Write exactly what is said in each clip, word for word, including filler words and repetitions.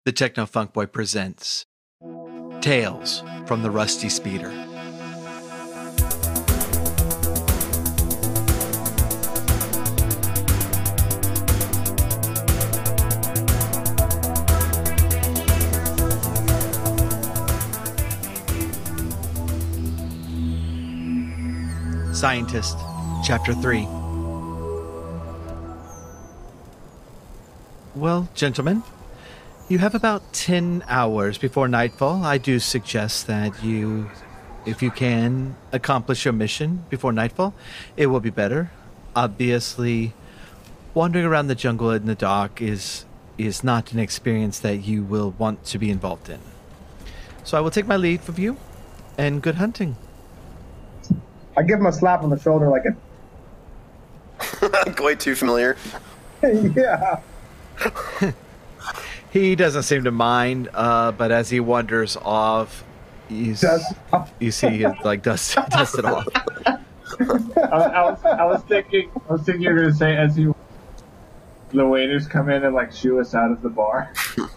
The Techno Funk Boy presents Tales from the Rusty Speeder. Scientist, Chapter three. Well, gentlemen, you have about ten hours before nightfall. I do suggest that you, if you can, accomplish your mission before nightfall. It will be better. Obviously, wandering around the jungle in the dark is is not an experience that you will want to be involved in. So I will take my leave of you, and good hunting. I give him a slap on the shoulder like a... Way too familiar. Yeah. He doesn't seem to mind, uh, but as he wanders off, you, s- you see he like dust, dust it off. I, I was, I was thinking, I was thinking you were gonna say as you, the waiters come in and like shoo us out of the bar.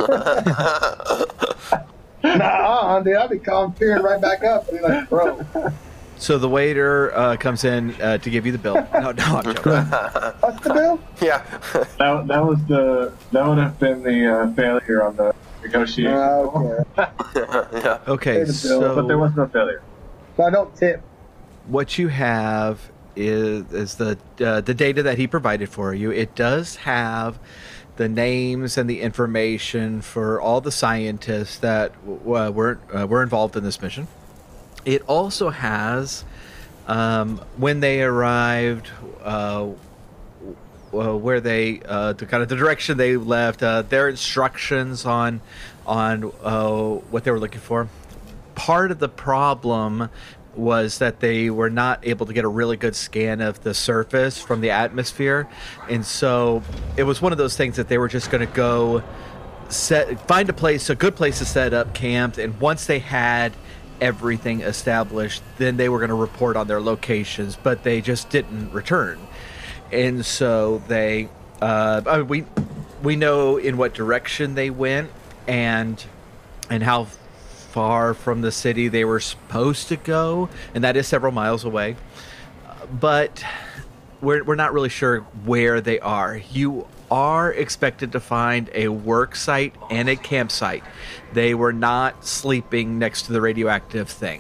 Nah, dude, I'll be calm, peering right back up and be like, bro. So the waiter uh, comes in uh, to give you the bill. No, no, I'm joking. What's the bill? Yeah. That that was the that would have been the uh, failure on the negotiation. Uh, okay. Yeah. Okay, Pay the bill, so But there was no failure. So I don't tip. what you have is is the uh, the data that he provided for you. It does have the names and the information for all the scientists that uh, were uh, were involved in this mission. It also has um, when they arrived, uh, uh, where they uh, the kind of the direction they left, uh, their instructions on on uh, what they were looking for. Part of the problem was that they were not able to get a really good scan of the surface from the atmosphere, and so it was one of those things that they were just going to go set find a place, a good place to set up camp, and once they had everything established, then they were going to report on their locations, but they just didn't return. And so they uh I mean, we we know in what direction they went and and how far from the city they were supposed to go, and that is several miles away, but we're we're not really sure where they are. You are expected to find a work site and a campsite. They were not sleeping next to the radioactive thing.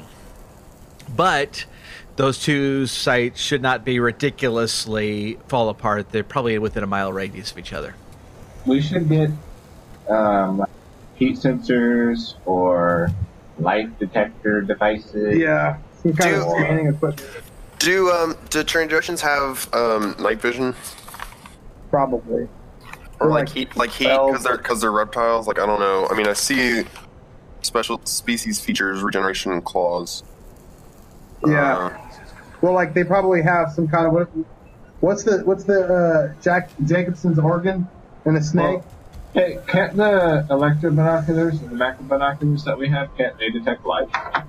But those two sites should not be ridiculously fall apart. They're probably within a mile radius of each other. We should get um, heat sensors or light detector devices. Yeah. Some kind of Do- scanning equipment. Do um do Transoceans have um night vision Probably. or Or like, like heat like heat spells. because they're because they're reptiles? Like I don't know. I mean I see special species features, regeneration, and claws. Yeah. Uh, Well, like they probably have some kind of what? What's the what's the uh, Jack Jacobson's organ in a snake? Well, hey, can't the electro binoculars and the macro binoculars that we have, can't they detect light?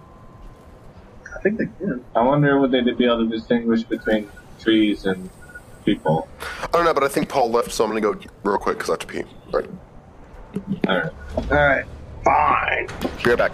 I think they can. I wonder would they be able to distinguish between trees and people? I don't know, but I think Paul left, so I'm gonna go real quick because I have to pee. All right, All right. All right. Fine. be right back.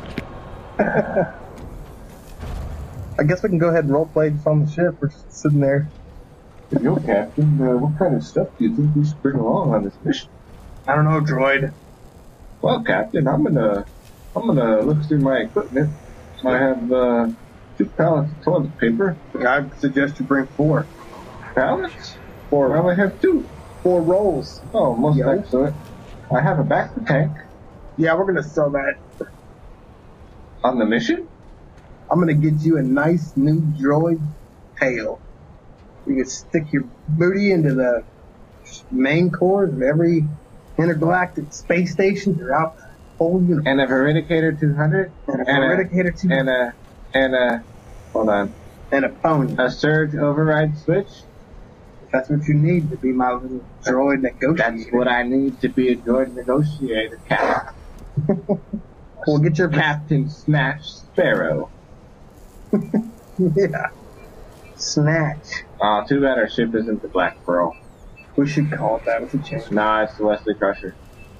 I guess we can go ahead and role play just on the ship. We're just sitting there. Yo, Captain, uh, what kind of stuff do you think we should bring along on this mission? I don't know, droid. Well, Captain, I'm gonna, I'm gonna look through my equipment. I have uh, two pallets of toilet paper. I suggest you bring four. Pallets? Four. I only have two. Four rolls. Oh, most Yeah. excellent. I have a backup tank Yeah, we're gonna sell that. on the mission. I'm gonna get you a nice new droid tail. You can stick your booty into the main cores of every intergalactic space station throughout the whole universe. And a Veridicator two hundred. And a and a- Veridicator two And a, and a, hold on, and a pony. a surge override switch. That's what you need to be my little droid negotiator. That's what I need to be a droid negotiator, Captain. We'll get your Captain Smash Sparrow. yeah. Snatch. Aw, too bad our ship isn't the Black Pearl. We should call it that with a change. Nah, it's the Wesley Crusher.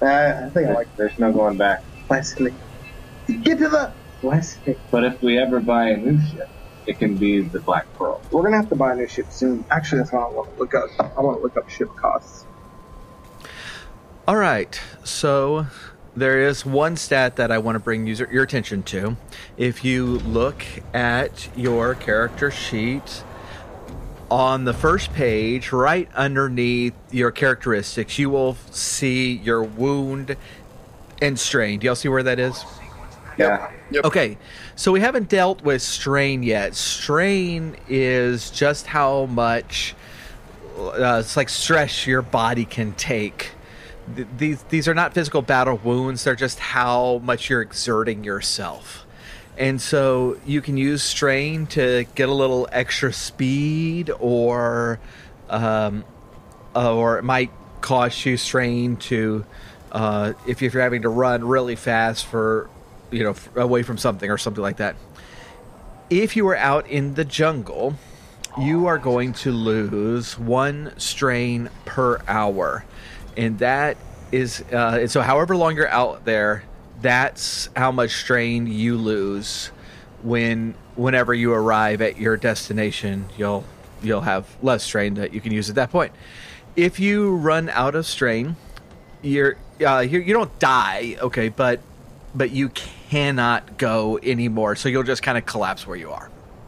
Uh, I think I like There's no going back. Wesley. Get to the Wesley. But if we ever buy a new ship, it can be the Black Pearl. We're gonna have to buy a new ship soon. Actually, that's what I want to look up. I want to look up ship costs. All right, so there is one stat that I want to bring user, your attention to. If you look at your character sheet, on the first page, right underneath your characteristics, you will see your wound and strain. Do y'all see where that is? Yeah. Yep. Okay, so we haven't dealt with strain yet. Strain is just how much uh, it's like stress your body can take. Th- These these are not physical battle wounds. They're just how much you're exerting yourself. And so you can use strain to get a little extra speed, or um, uh, or it might cost you strain to uh, if you're having to run really fast for you know f- away from something or something like that. If you are out in the jungle, you are going to lose one strain per hour, and that is uh, and so however long you're out there, that's how much strain you lose. When whenever you arrive at your destination, you'll you'll have less strain that you can use at that point. If you run out of strain, you're uh, you, you don't die, okay, but but you cannot go anymore, so you'll just kind of collapse where you are.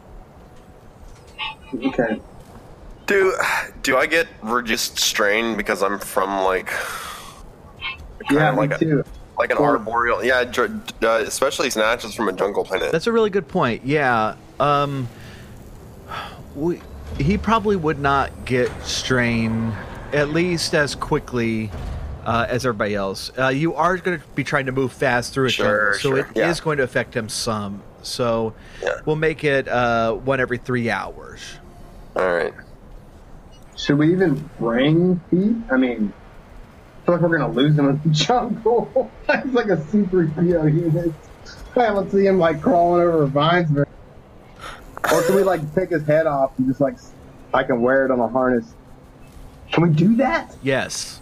Okay. Do do I get reduced strain because I'm from like kind Yeah, of me like too. a like an Well- arboreal? Yeah, dr- uh, especially Snatch is from a jungle planet. That's a really good point. Yeah. Um, we, he probably would not get strain at least as quickly uh, as everybody else. Uh, you are going to be trying to move fast through a Sure, jungle, so sure, it is yeah. going to affect him some. So Yeah. we'll make it uh, one every three hours. All right. Should we even bring Pete? I mean, I feel like we're gonna lose him in the jungle. He's like a super P O unit. I don't see him like crawling over vines. Very... Or can we like take his head off and just like I can wear it on a harness? Can we do that? Yes.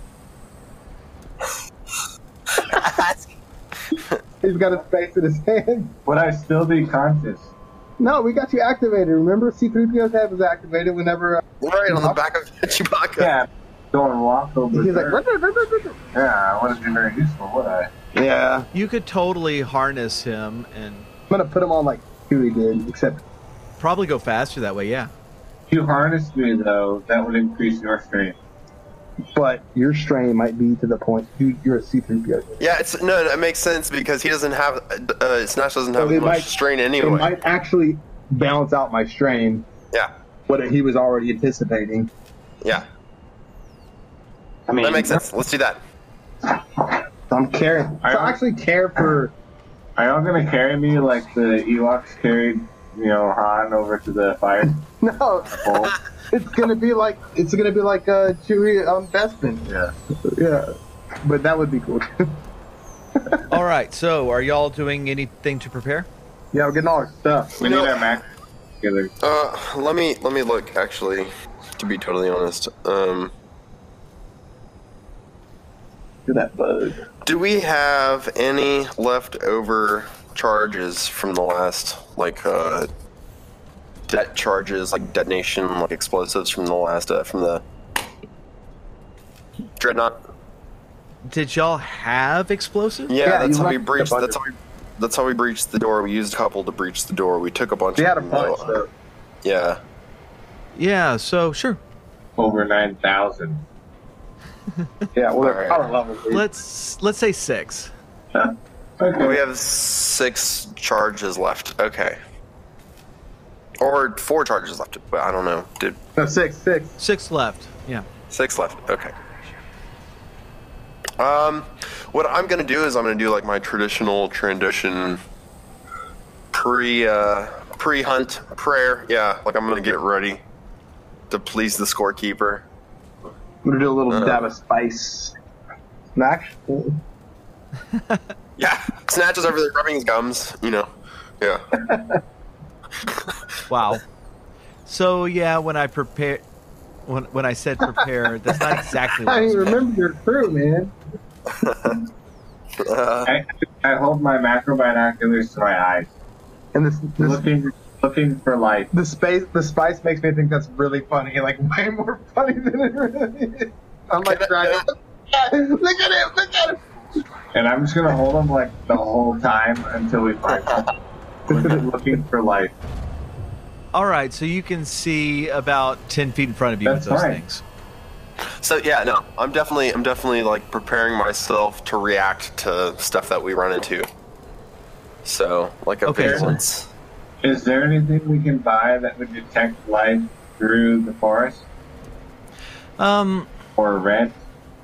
He's got his face in his hand. Would I still be conscious? No, we got you activated. Remember, C three P O's head was activated whenever. Uh, Right on the back of Chewbacca. Yeah. Going walk over he's like, there. "Ruh, ruh, ruh, ruh, ruh." Yeah, I wouldn't be very useful, would I? Yeah. You could totally harness him and I'm gonna put him on like Chewie did, except probably go faster that way, yeah. If you harnessed me, though, that would increase your strength. but your strain might be to the point you, you're a C three P O. Yeah, it's no, it makes sense because he doesn't have uh, Snatch doesn't have So it much might- strain It anyway. might actually balance out my strain, Yeah, what he was already anticipating. yeah, I mean, that makes sense. Let's do that. So I'm caring. I So don't- I actually care for. Are y'all gonna carry me like the Ewoks carried, you know, Han over to the fire No, pole? it's gonna be like it's gonna be like uh, Chewie um Bespin. Yeah. Yeah, but that would be cool. All right, so are y'all doing anything to prepare? Yeah, we're getting all our stuff. We You need know- our Mac together. Uh, let me let me look. Actually, to be totally honest, um, Do that bug. do we have any leftover charges from the last like uh, det charges, like detonation, like explosives from the last uh, from the dreadnought? Did y'all have explosives? Yeah, Yeah, that's you how we left a breached. bunch That's of- how we. That's how we breached the door. We used a couple to breach the door. We took a bunch. We had a of them, bunch though. though. Yeah. Yeah, so sure. Over nine thousand. Yeah, well, Alright. they're power level. dude. Let's let's say six. Okay. We have six charges left. Okay. Or four charges left. But I don't know. Did No, six, six. Six left. Yeah. six left? Okay. Um, what I'm gonna do is I'm gonna do like my traditional transition pre uh pre hunt prayer. Yeah, like I'm gonna get ready to please the scorekeeper. I'm gonna do a little Uh. dab of spice. Max. Yeah, Snatch is over there rubbing his gums. You know. Yeah. Wow. So yeah, when I prepare, when when I said prepare, that's not exactly what I I was didn't meant. remember your crew, man. Uh, I, I hold my macro binoculars to my eyes, And this, this looking looking for light. the space the spice makes me think that's really funny, like way more funny than it really is. I'm like trying to look at him, look at him. And I'm just gonna hold them like the whole time until we find them. Looking for light. All right, so you can see about ten feet in front of you That's with those fine. things. so yeah, no, I'm definitely, I'm definitely like preparing myself to react to stuff that we run into. So like a Okay. vigilance. Is there anything we can buy that would detect light through the forest Um, or rent?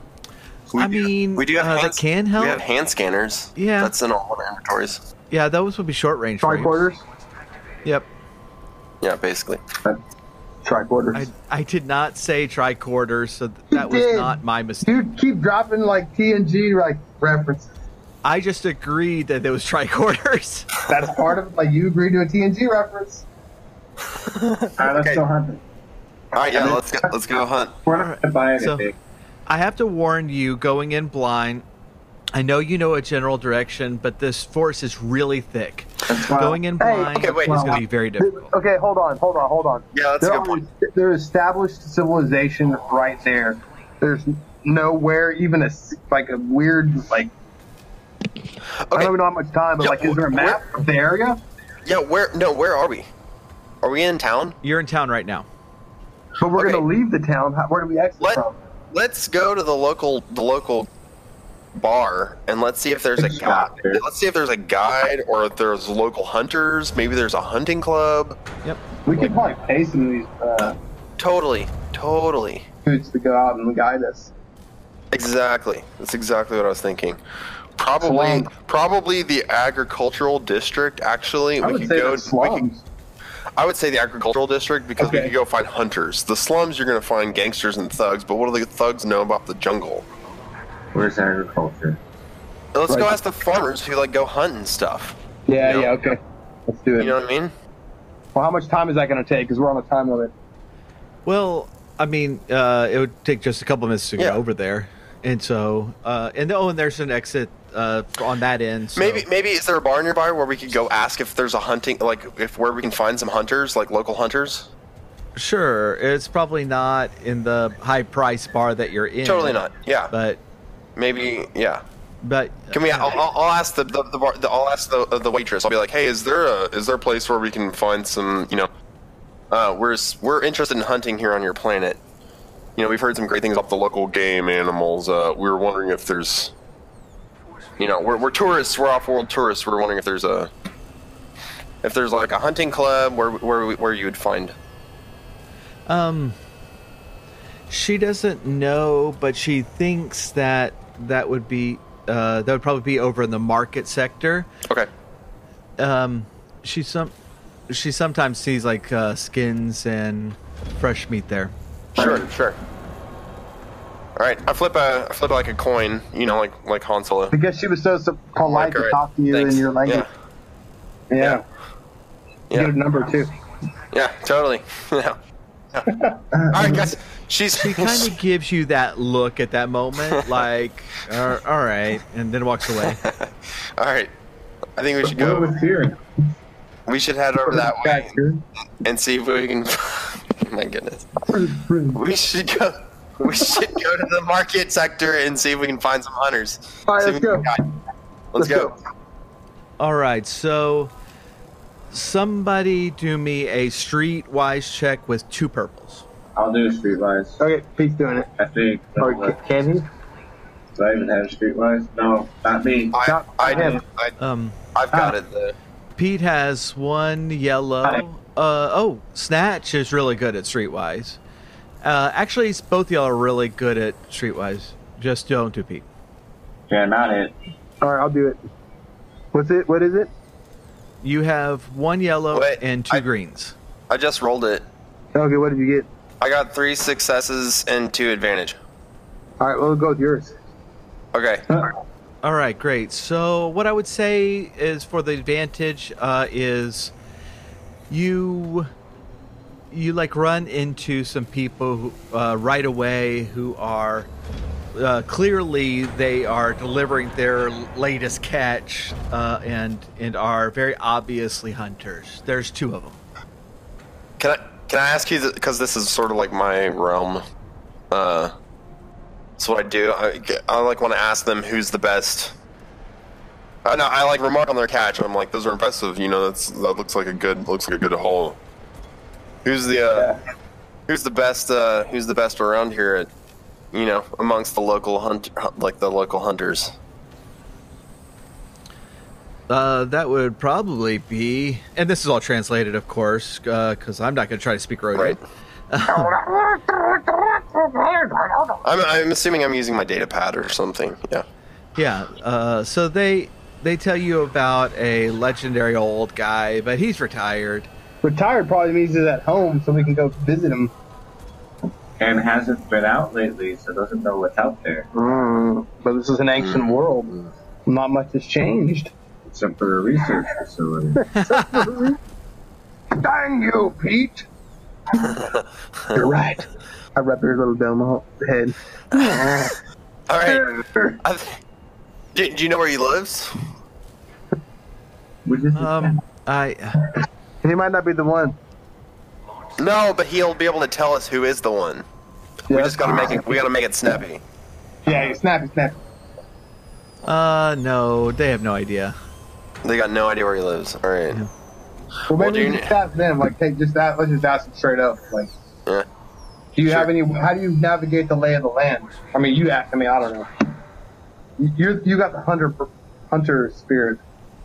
We I do- mean, we do have uh, hand, that can help. We have hand scanners. Yeah. that's in all of our inventories. Yeah, those would be short range for you. Tricorders? Yep. Yeah, basically. Tricorders. I, I did not say tricorders, so th- that was did. not my mistake. Dude, keep dropping like T N G like references. I just agreed that there was tricorders. That's part of it. Like you agreed to a T N G reference. Alright, let's Okay. go hunting. All right, yeah, let's go. Let's go hunt. We're not gonna buy So- anything. I have to warn you, going in blind, I know you know a general direction, but this forest is really thick. That's why- Going in Hey, blind okay, wait. is going to be very difficult. Okay, hold on, hold on, hold on. Yeah, that's a There good are- point. There's established civilization right there. There's nowhere even a s- like a weird like. I Okay. don't know how much time, but Yeah, like, is there a map of the area? Yeah, where? No, where are we? Are we in town? You're in town right now. But we're Okay. gonna leave the town. How, where do we exit Let from? Let's go to the local the local bar and let's see if there's a guide. Stop there. Let's see if there's a guide or if there's local hunters. Maybe there's a hunting club. Yep. We could probably pay some of these uh, Totally, totally, dudes to go out and guide us. exactly. That's exactly what I was thinking. Probably, Slums. probably the agricultural district. Actually, I we would could say go. the We could, slums. I would say the agricultural district because we Okay. could go find hunters. The slums, you're going to find gangsters and thugs. But what do the thugs know about the jungle? Where's agriculture? Let's go Right. ask the farmers who like go hunt and stuff. Yeah, You know? yeah, okay. Let's do it. You know what I mean? Well, how much time is that going to take? Because we're on a time limit. Well, I mean, uh, it would take just a couple minutes to Yeah. get over there, and so, uh, and oh, and there's an exit uh, on that end. So. Maybe, maybe is there a bar nearby where we could go ask if there's a hunting, like if where we can find some hunters, like local hunters? Sure, it's probably not in the high price bar that you're in. Totally not. Yeah, But, maybe. Yeah. but Can we? I'll, I'll I'll ask the the, the, bar, the I'll ask the the waitress. I'll be like, hey, is there a is there a place where we can find some? You know, uh, we're s- we're interested in hunting here on your planet. You know, we've heard some great things about the local game animals. Uh, we were wondering if there's, you know, we're we're tourists. We're off-world tourists. We're wondering if there's a if there's like a hunting club where where we- where you would find. Um, she doesn't know, but she thinks that that would be uh, that would probably be over in the market sector. Okay. Um, she some she sometimes sees like uh, skins and fresh meat there. Sure, sure. All right, I flip a I flip like a coin, you know, like like Han Solo. I guess she was so, so polite Like, to talk to you thanks. in your language. Yeah, Yeah. Yeah. You yeah, get a number too. yeah, totally. Yeah. Yeah. All right, guys. She's She kind of gives you that look at that moment, like, "Uh, all right, and then walks away. All right. I think we should What go. was here? We should head over that way That's good. and see if we can. My goodness. We should go. We should go to the market sector and see if we can find some hunters. All right, See let's if we can go. guide. Let's go. All right, so somebody do me a streetwise check with two purples. I'll do Streetwise. Okay, Pete's doing it. I think. Or ca- can he? Do I even have Streetwise? No, not me. I, Not- I, not him. do. I, Um, I've got Ah. it. The, Pete has one yellow. Hi. Uh, oh, Snatch is really good at streetwise. Uh, actually, both y'all are really good at streetwise. Just don't do Pete. Yeah, not it. All right, I'll do it. What's it? What is it? You have one yellow Wait, and two I- greens. I just rolled it. Okay, what did you get? I got three successes and two advantage. All right, well, we'll go with yours. Okay. All right, great. So what I would say is for the advantage uh, is you you like run into some people who, uh, right away who are uh, clearly they are delivering their latest catch, uh, and and are very obviously hunters. There's two of them. Can I can I ask you, because this is sort of like my realm? Uh, that's what I do. I, I like want to ask them who's the best. I know I like remark on their catch, and I'm like, those are impressive. You know, that's that looks like a good looks like a good haul. Who's the uh, Yeah. who's the best? Uh, who's the best around here at, you know, amongst the local hunt like the local hunters? Uh, that would probably be, and this is all translated, of course, because I'm not going to try to speak Rodian. Right. I'm I'm assuming I'm using my data pad or something. Yeah. Yeah. Uh, so they they tell you about a legendary old guy, but he's retired. Retired probably means he's at home, so we can go visit him. And hasn't been out lately, so doesn't know what's out there. Mm, but this is an ancient world. Not much has changed. Except for a research facility. Dang you, Pete! You're right. I rub your little dome head. All right. I th- do, do you know where he lives? Which is Um, I He might not be the one. No, but he'll be able to tell us who is the one. We Yeah. just gotta make it. We gotta make it snappy. Yeah, snappy, snappy. uh no, they have no idea. They got no idea where he lives. All right. Well, Well, maybe do we you- just ask them. Like, hey, just that. Let's just ask them straight up. Like, Yeah. do you Sure. have any? How do you navigate the lay of the land? I mean, you ask. I mean, I don't know. You you you got the hunter hunter spirit.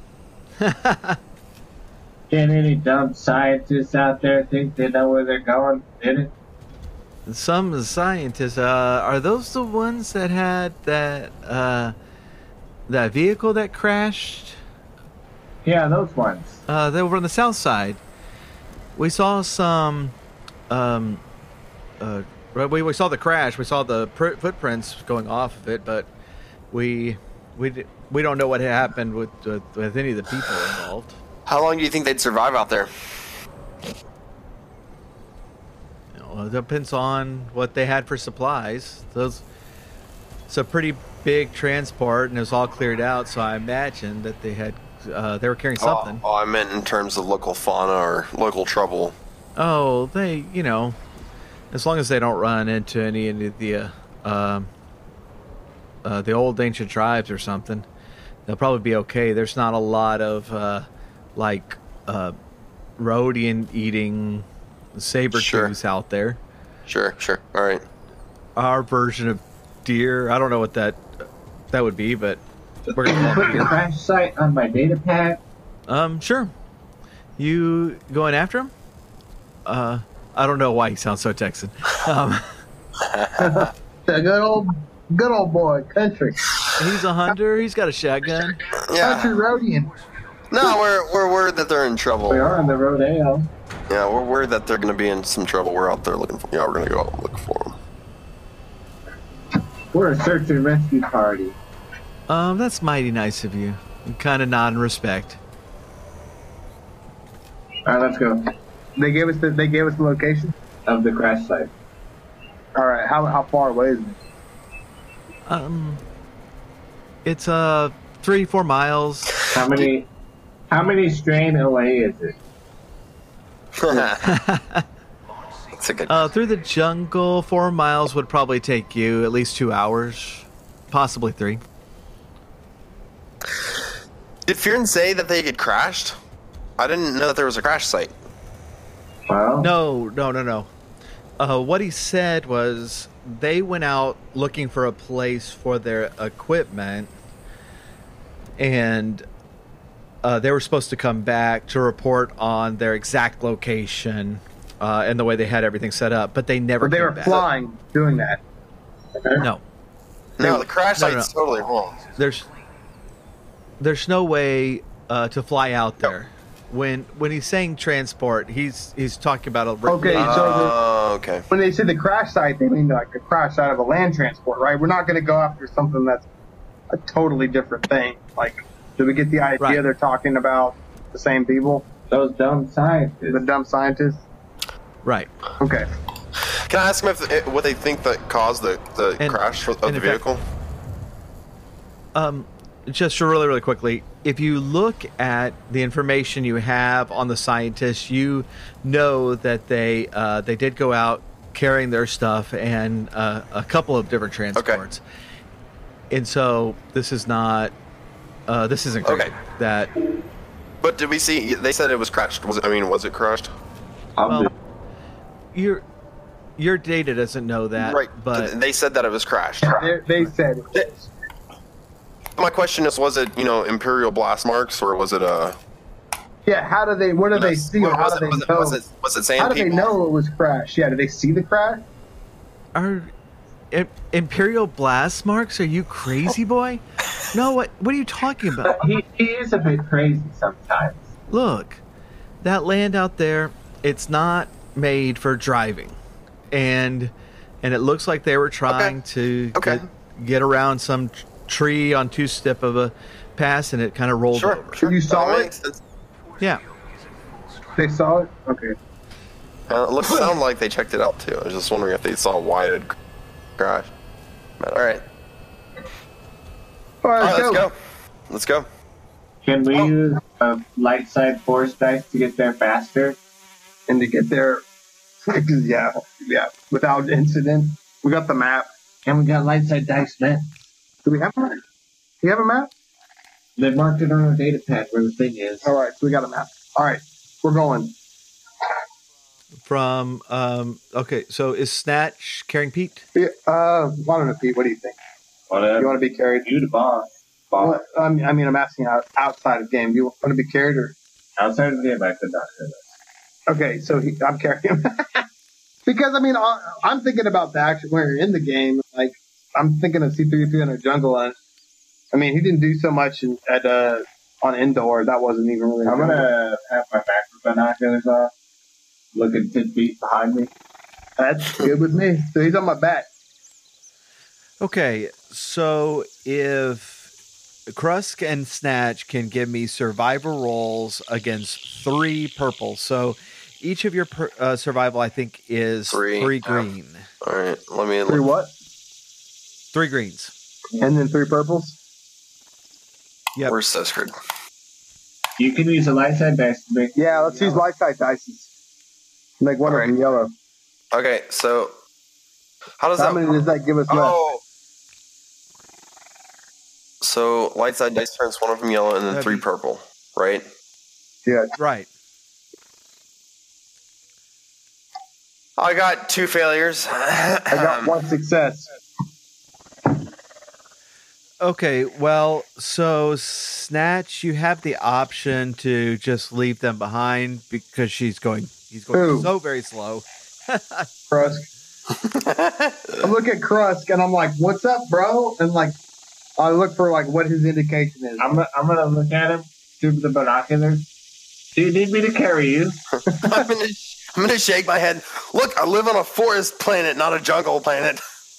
Can any dumb scientists out there think they know where they're going? Did it? Some scientists, uh, are those the ones that had that uh, that vehicle that crashed? Yeah, those ones. Uh, they were on the south side. We saw some. Um, uh, right, we we saw the crash. We saw the pr- footprints going off of it, but we we d- we don't know what happened with, with with any of the people involved. How long do you think they'd survive out there? You know, it depends on what they had for supplies. Those it's a pretty big transport, and it was all cleared out. So I imagine that they had uh, they were carrying something. Oh, oh, I meant in terms of local fauna or local trouble. Oh, they, you know, as long as they don't run into any of the, uh, um, uh, the old ancient tribes or something, they'll probably be okay. There's not a lot of, uh, like, uh, Rodian eating saber Sure. tooths out there. Sure, sure. All right. Our version of deer, I don't know what that that would be, but we're Can you gonna call put it the deer. crash site on my data pad? Um, sure. You going after him? Uh, I don't know why he sounds so Texan. Um, The good old, good old boy, country, he's a hunter. He's got a shotgun. country Yeah. Rodian. No, we're we're worried that they're in trouble. We are on the rodeo. Yeah, we're worried that they're going to be in some trouble. We're out there looking for. Yeah, we're going to go out and look for them. We're a search and rescue party. Um, that's mighty nice of you. Kind of nod in respect. All right, let's go. They gave us the they gave us the location. Of the crash site. All right, how how far away is it? Um, it's uh three four miles. How many? How many strain away is it? That's a good. Uh, through the jungle, four miles would probably take you at least two hours, possibly three. Did Fearn say that they had crashed? I didn't know that there was a crash site. Well, No, no, no, no. Uh, what he said was they went out looking for a place for their equipment, and uh, they were supposed to come back to report on their exact location uh, and the way they had everything set up, but they never. But they came were back. flying, doing that. No, No, the crash No, no, site's totally wrong. there's there's no way uh, to fly out there. When when he's saying transport, he's he's talking about a Okay, uh, so the, Oh, okay. when they say the crash site, they mean like a crash site of a land transport, right? We're not going to go after something that's a totally different thing. Like, do we get the idea Right. they're talking about the same people, those dumb the scientists. dumb scientists? right. Okay. Can I ask them if it, what they think that caused the, the And- crash for, of and the in fact- vehicle? Um, just really, really quickly, if you look at the information you have on the scientists, you know that they uh, they did go out carrying their stuff and uh, a couple of different transports. And so this is not uh, this isn't crazy. Okay. That But did we see? They said it was crashed. Was it? I mean, was it crashed? well, your your data doesn't know that, Right. But They said that it was crashed. They, they said it was. My question is, was it, you know, Imperial blast marks, or was it a... Yeah, how do they, what do they see, or how was do it, they was it, know? was it, was it sand How do they people? know it was crashed? Yeah, did they see the crash? are I- Imperial blast marks? Are you crazy, boy? No, what what are you talking about? But he, he is a bit crazy sometimes. Look, that land out there, it's not made for driving. And and it looks like they were trying to Okay. Get, get around some t- tree on two step of a pass, and it kind of rolled Sure, over. sure. You saw That it? makes sense. Yeah. They saw it? Okay. Uh, it looks sound like they checked it out too. I was just wondering if they saw why it had crashed. But, all right, All right, all right, let's let's go. go. Let's go. Can we Oh. use a light side force dice to get there faster? And to get there, yeah, yeah, without incident. We got the map. And we got light side dice then. Do we have a map? Do you have a map? They marked it on our data pad where the thing is. All right, so we got a map. All right, we're going. From um okay, so is Snatch carrying Pete? Yeah, uh, I don't know, Pete. What do you think? Whatever. You want to be carried? You the boss. Boss. Well, I mean, I mean, I'm asking out, outside of game. Do you want to be carried or? Outside of the game, I could not do this. Okay, so he, I'm carrying him. Because, I mean, I, I'm thinking about the action when you're in the game. Like, I'm thinking of C three hundred Jungle. And, I mean, he didn't do so much in, at uh, on indoor. That wasn't even really. I'm jungle. gonna have my macro binoculars off, looking ten feet behind me. That's good with me. So he's on my back. Okay, so if Krusk and Snatch can give me survival rolls against three purple, so each of your per, uh, survival, I think, is Three, three yeah. green. All right, let me Three look. what? Three greens. And then three purples. Yep. Where's Seskrid? You can use a light side dice to make. Yeah, let's use light side dices. Make one All of them yellow. Okay, so how does How that? many does that give us left? Oh, so light side dice turns one of them yellow and then That'd three be- purple, right? Yeah. Right. I got two failures. I got one success. Okay, well, so Snatch, you have the option to just leave them behind because she's going. He's going Who? so very slow. Krusk. I look at Krusk and I'm like, "What's up, bro?" And like, I look for like what his indication is. I'm, I'm gonna look at him through the binoculars. Do you need me to carry you? I'm gonna, I'm gonna shake my head. Look, I live on a forest planet, not a jungle planet.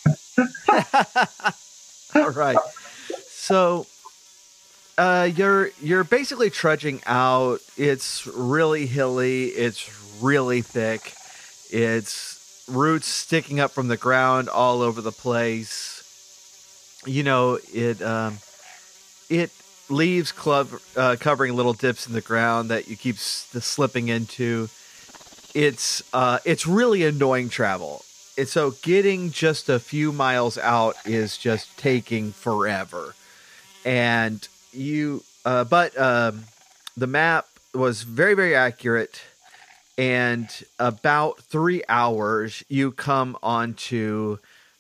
All right. So uh, you're you're basically trudging out. It's really hilly. It's really thick. It's roots sticking up from the ground all over the place. You know, it um, it leaves club, uh, covering little dips in the ground that you keep s- slipping into. It's uh, it's really annoying travel. And so getting just a few miles out is just taking forever. And you, uh, but um, the map was very, very accurate. And about three hours, you come onto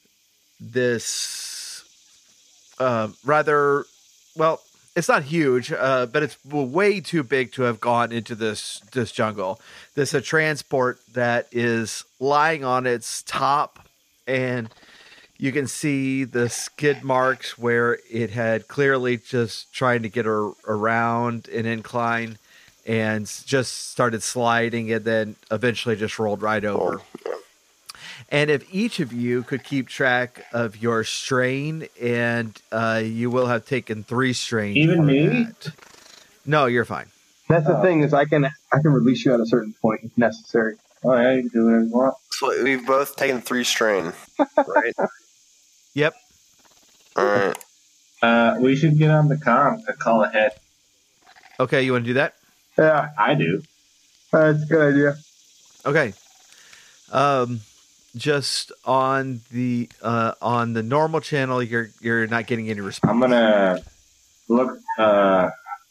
this uh, rather, well, it's not huge, uh, but it's way too big to have gone into this this jungle. This is a transport that is lying on its top, and you can see the skid marks where it had clearly just trying to get her around an incline and just started sliding and then eventually just rolled right over. And if each of you could keep track of your strain, and uh, you will have taken three strain. Even for me? that. No, you're fine. That's the thing is I can I can release you at a certain point if necessary. Oh, yeah, you can do whatever you want. So we've both taken three strain, right? Yep. All right. Uh, we should get on the comm and call ahead. Okay, you want to do that? Yeah, I do. that's a good idea. Okay. Um, just on the uh, on the normal channel, you're you're not getting any response. I'm gonna look. Uh,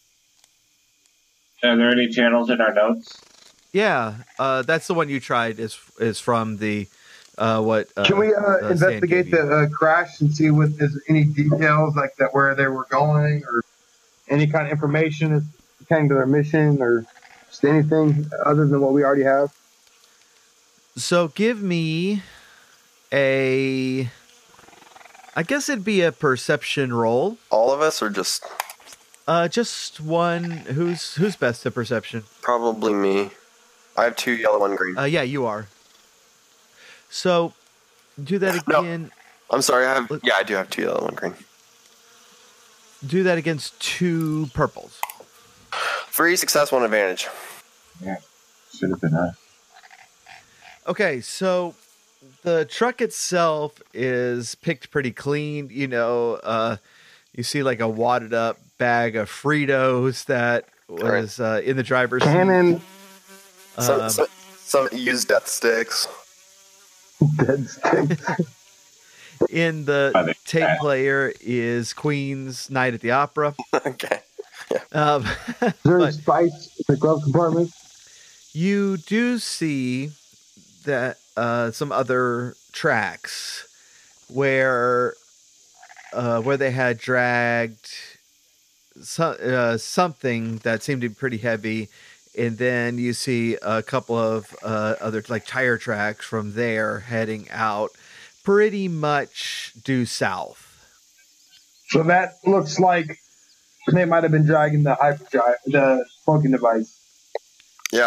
are there any channels in our notes? Yeah, uh, that's the one you tried. Is is from the uh, what? Uh, Can we uh, uh, Stan investigate gave you. the uh, crash and see what is any details like that where they were going or any kind of information as pertaining to their mission or just anything other than what we already have? So give me a. I guess it'd be a perception roll. All of us, or just Uh, just one. Who's who's best at perception? probably me? I have two yellow, one green. Uh, yeah, you are. So do that No. again. I'm sorry. I have. Look- Yeah, I do have two yellow, one green. Do that against two purples. Three success, one advantage. Yeah, should have been us. Okay, so the truck itself is picked pretty clean. You know, uh, you see like a wadded up bag of Fritos that was uh, in the driver's seat. Cannon, Some, Um, some, some used death sticks. dead sticks. In Are the they tape bad? player is Queen's Night at the Opera. Okay. Um, Is there But- spice in the glove compartment? you do see that uh, some other tracks where uh, where they had dragged so, uh, something that seemed to be pretty heavy, and then you see a couple of uh, other like tire tracks from there heading out, pretty much due south. So that looks like they might have been dragging the hyperdrive, the smoking device. Yeah.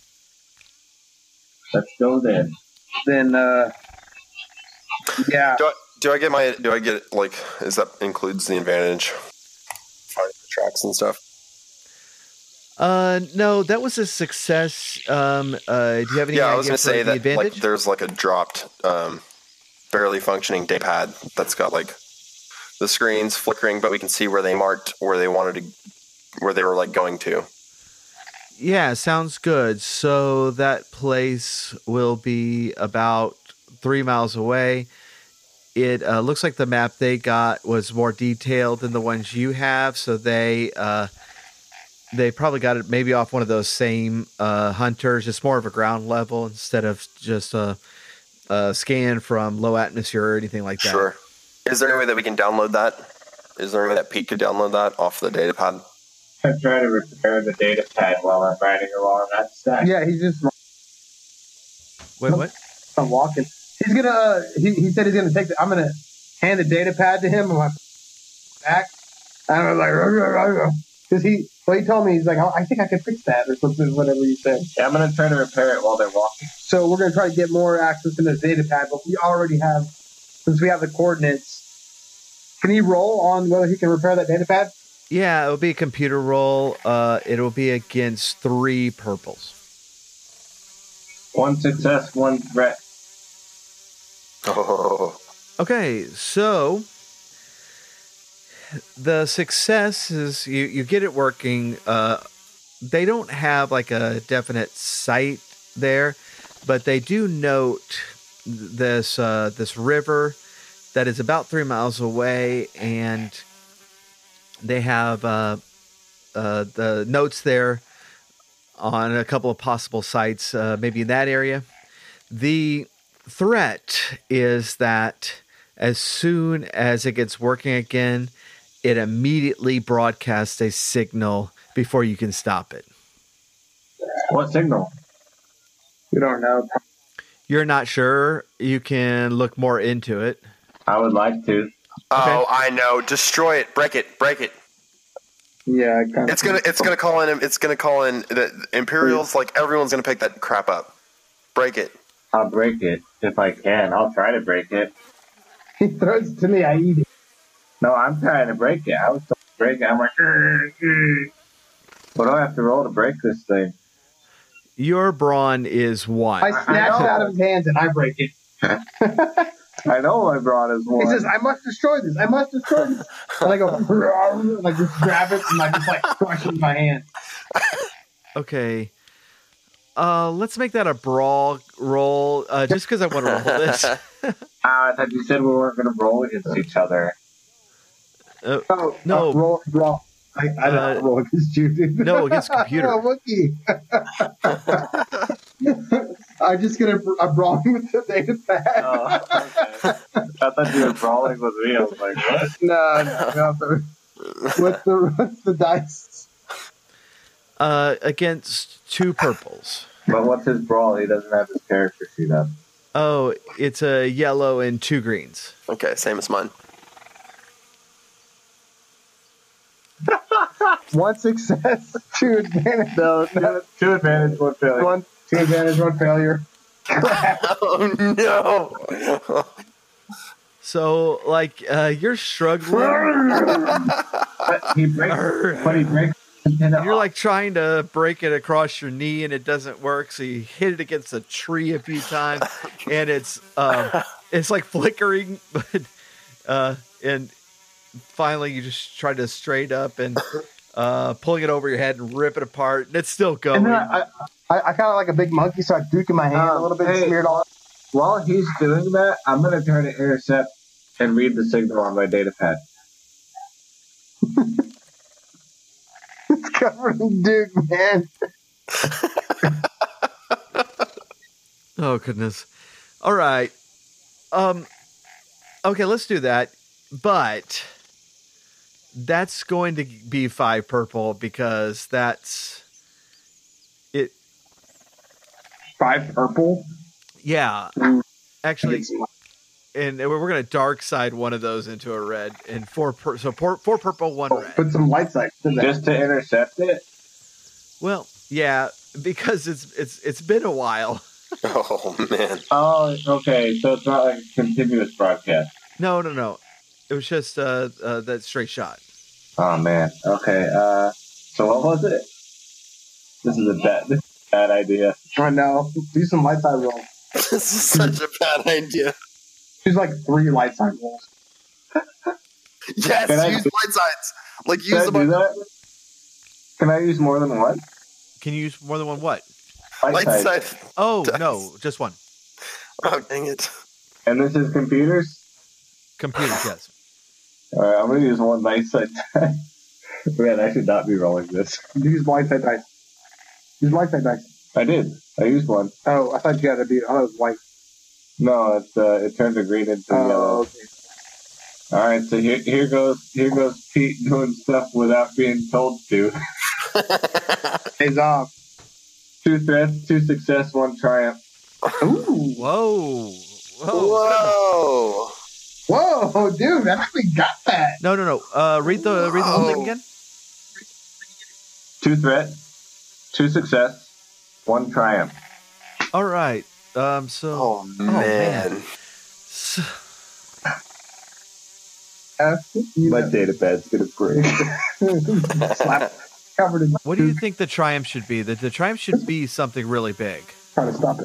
Let's go then. Then, uh, yeah. Do I, do I get my? Do I get like? Is that includes the advantage? Finding the tracks and stuff. Uh, no, that was a success. Um, uh, do you have any Yeah, idea I was gonna for say the that like advantage? there's like a dropped, um, barely functioning day pad that's got like the screens flickering, but we can see where they marked where they wanted to, where they were like going to. Yeah, sounds good. So that place will be about three miles away. It uh, looks like the map they got was more detailed than the ones you have, so they uh, they probably got it maybe off one of those same uh, hunters. It's more of a ground level instead of just a, a scan from low atmosphere or anything like that. Sure. Is there any way that we can download that? Is there any way that Pete could download that off the data pad? I'm trying to repair the data pad while I'm riding along that stack. Yeah, he's just Wait, what? I'm walking. He's gonna. Uh, he, he said he's gonna take. The, I'm gonna hand the data pad to him on my back. And I was like, because he. Well, he told me he's like, oh, I think I can fix that or something, whatever you said. Yeah, I'm gonna try to repair it while they're walking. So we're gonna try to get more access to the data pad, but we already have, since we have the coordinates. Can he roll on whether he can repair that data pad? Yeah, it'll be a computer roll. Uh, it'll be against three purples. One success, one threat. Oh, Okay, so the success is you, you get it working. Uh, they don't have like a definite site there, but they do note this uh, this river that is about three miles away, and they have uh, uh, the notes there on a couple of possible sites, uh, maybe in that area. The threat is that as soon as it gets working again, it immediately broadcasts a signal before you can stop it. What signal? We don't know. You're not sure. You can look more into it. I would like to. oh, I know. Destroy it. Break it. Break it. Yeah, I kind of. It's gonna. It's gonna call in. It's gonna call in the Imperials. Like everyone's gonna pick that crap up. Break it. I'll break it if I can. I'll try to break it. He throws it to me. I eat it. No, I'm trying to break it. I was trying to break it. I'm like, "Grr, grr." What do I have to roll to break this thing? Your brawn is one. I snatch it out of his hands and I break it. I know my brawn is one. He says, I must destroy this. I must destroy this. And I go, and I just grab it and I just like crush it in my hand. Okay. Uh, let's make that a brawl roll, uh, just because I want to roll this. Uh, I thought you said we weren't going to roll against each other. Uh, Oh, No. uh, roll, roll. I, I don't Uh, roll against you, dude. no, against computer. Oh, Wookie. I'm just going to I'm brawling with the data pad. Oh, okay. I thought you were brawling with me. I was like, what? No, no, no. What's the, what's the dice? Uh, against two purples. But what's his brawl? He doesn't have his character sheet up. Oh, it's a yellow and two greens. Okay, same as mine. One success, two advantage. No, no, Two advantage, one failure. one, two advantage, one failure. Oh no! So, like, uh, you're struggling. But he breaks. But he breaks. You're like trying to break it across your knee and it doesn't work, so you hit it against a tree a few times, and it's um, it's like flickering, but uh, and finally you just try to straight up and uh, pulling it over your head and rip it apart, and it's still going. And then I, I, I kind of like a big monkey, so I duke in my hand Um, a little bit, hey. smeared all. While he's doing that, I'm going to try to intercept and read the signal on my data pad. It's covered in duke, man. Oh goodness! All right, um, okay, let's do that, but that's going to be five purple because that's it. Five purple. Yeah, actually, and we're gonna dark side one of those into a red, and four pur- so four, four purple, one red. Put some light sight to that. Just to intercept it? Well, yeah, because it's it's it's been a while. Oh man! Oh, okay. So it's not like a continuous broadcast. No, no, no. It was just uh, uh that straight shot. Oh, man. Okay. Uh, so what was it? This is a bad, this is a bad idea. I know. Do some light side rolls. This is such a bad idea. There's like three light side rolls. Yes, Can I use do- light sides. Like Can I use do them. that? Can I use more than one? Can you use more than one? What? Light side. side. Oh Dice. no, just one. Oh dang it! And this is computers? Computers, yes. Alright, I'm going to use one light side die. Man, I should not be rolling this. Use light side dice. Use light side dice. I did. I used one. Oh, I thought you had to be. I thought it was white. No, it's, uh, it turns a green into Oh, yellow. okay. All right, so here, here goes here goes Pete doing stuff without being told to. Pays off. Two threats, two success, one triumph. Ooh. Whoa. Whoa. Whoa! Whoa, dude, I actually got that. No, no, no. Uh, read the read the whole thing Whoa. again. Two threat, two success, one triumph. All right. Um. So. Oh man. man! So, Uh, you My know, data pad's gonna break. slap covered in. what do you think the triumph should be? The, the triumph should be something really big. Trying to stop it.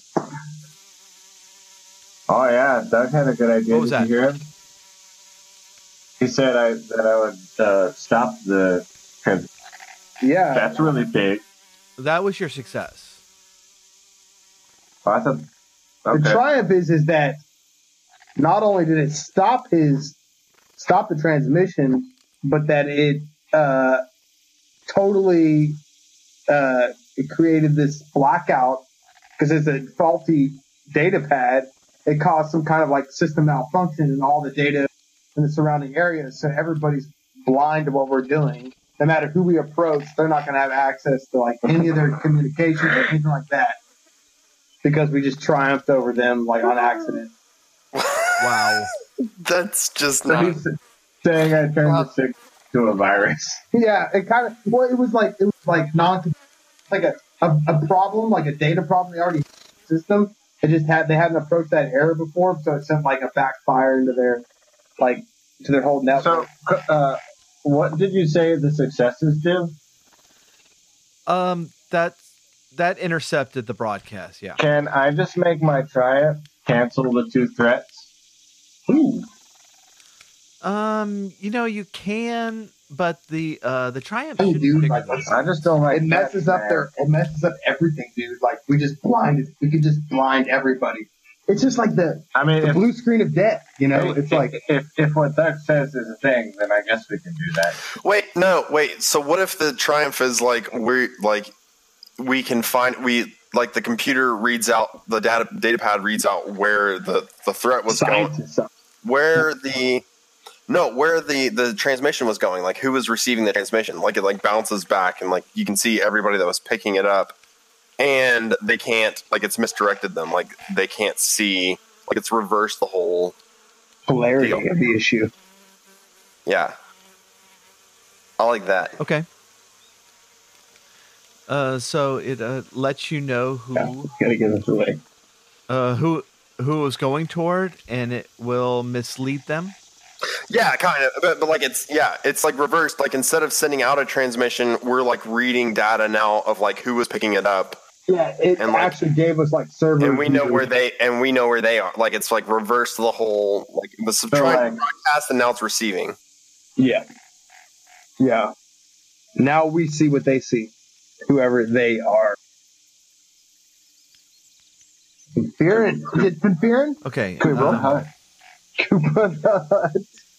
Oh yeah, Doug had a good idea. What was Did that? you hear him? He said I that I would uh, stop the trans- Yeah. That's really big. That was your success. Oh, I thought. The Okay. triumph is is that not only did it stop his stop the transmission, but that it uh, totally uh, it created this blackout because it's a faulty data pad. It caused some kind of like system malfunction in all the data in the surrounding areas, so everybody's blind to what we're doing. No matter who we approach, they're not going to have access to like any of their communications or anything like that because we just triumphed over them like on accident. Wow. That's just So not. he's saying I turned the sick to a virus. Yeah, it kind of well, it was like it was like non like a, a, a problem, like a data problem they already had in the system. It just had they hadn't approached that error before, so it sent like a backfire into their like to their whole network. So, uh, what did you say the successes do? Um. That's that intercepted the broadcast. Yeah. Can I just make my triumph cancel the two threats? Ooh. Um, you know, you can, but the uh the triumph Hey, should dude, pick like, these. I just don't like it messes that, up man. their, it messes up everything, dude. Like, we just blinded, we could just blind everybody. It's just like the, I mean, the if, blue screen of death, you know? if, It's like, if if what Doug says is a thing, then I guess we can do that. Wait, no, wait. So what if the triumph is like we like we can find we like the computer reads out the data data pad reads out where the the threat was going, scientists. where the no where the the transmission was going, like who was receiving the transmission, like it like bounces back and like you can see everybody that was picking it up, and they can't like it's misdirected them, like they can't see, like it's reversed the whole Polarity deal. of the issue. Yeah, I like that. Okay. Uh, so it uh, lets you know who Yeah, gotta get this away. uh who who is going toward, and it will mislead them. Yeah, kind of, but, but like it's yeah, it's like reversed. Like instead of sending out a transmission, we're like reading data now of like who was picking it up, Yeah, it And, like- actually gave us like server. and we know views. where they and we know where they are. Like it's like reversed the whole like it was So, trying like- to broadcast and now it's receiving. Yeah. Yeah. Now we see what they see, whoever they are. Fearing, is it been fearing? Okay. Good, roll. um, Koopa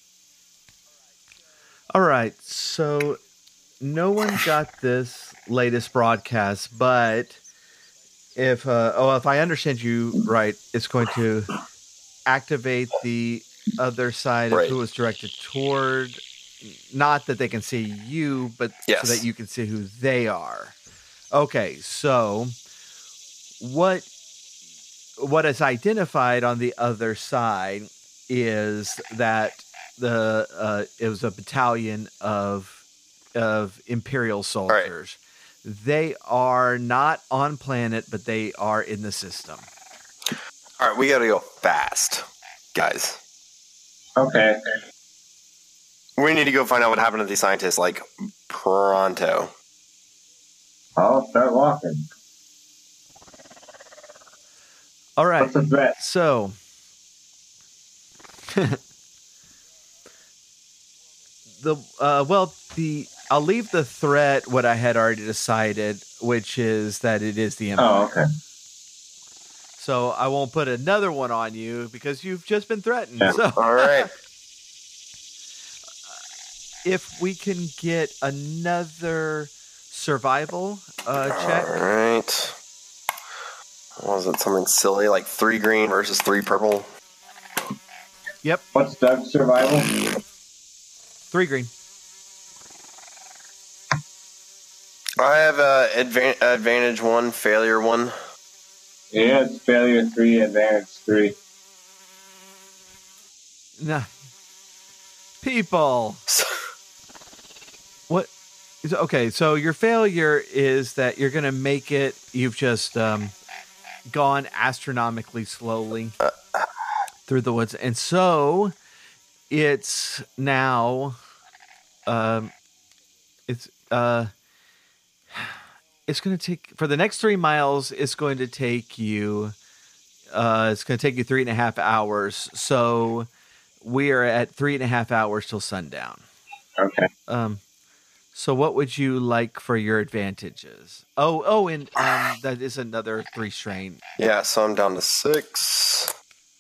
all right. So no one got this latest broadcast, but if uh, oh, if I understand you right, it's going to activate the other side Right. of who is directed toward. Not that they can see you, but Yes. so that you can see who they are. Okay, so what what is identified on the other side is that the uh, it was a battalion of of Imperial soldiers. They are not on planet, but they are in the system. All right, we got to go fast, guys. Okay. We need to go find out what happened to these scientists, like pronto. I'll start walking. All right. What's the threat? So, the uh, well, the I'll leave the threat what I had already decided, which is that it is the Empire. Oh, okay. So I won't put another one on you because you've just been threatened. Yeah. So All right. if we can get another survival uh, check, All right. What was it? Something silly like three green versus three purple. yep, What's Doug's survival? three green. I have uh, advan- advantage one, failure one. Yeah, it's failure three, advantage three. Nah. People. What? is- Okay, so your failure is that you're going to make it. You've just um, gone astronomically slowly through the woods, and so it's now. Um, it's uh, it's going to take for the next three miles. It's going to take you. Uh, it's going to take you three and a half hours. So we are at three and a half hours till sundown. Okay. Um, so what would you like for your advantages? Oh, oh, and um, that is another three strain. Yeah, so I'm down to six.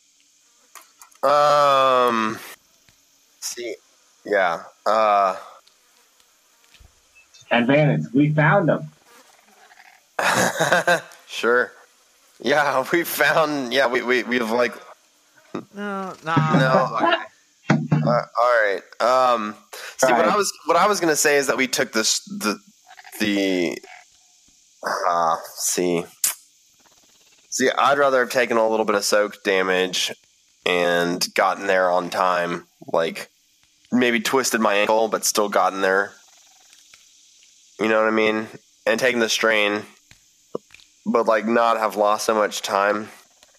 Um, see, yeah. Uh, Advantage. We found them. sure. Yeah, we found. Yeah, we we we've like. No, no, No. Uh, all right. Um, see, what Right. I was what I was gonna say is that we took this the the. Uh, see. See, I'd rather have taken a little bit of soak damage and gotten there on time. Like, maybe twisted my ankle, but still gotten there. You know what I mean? And taking the strain, but like not have lost so much time.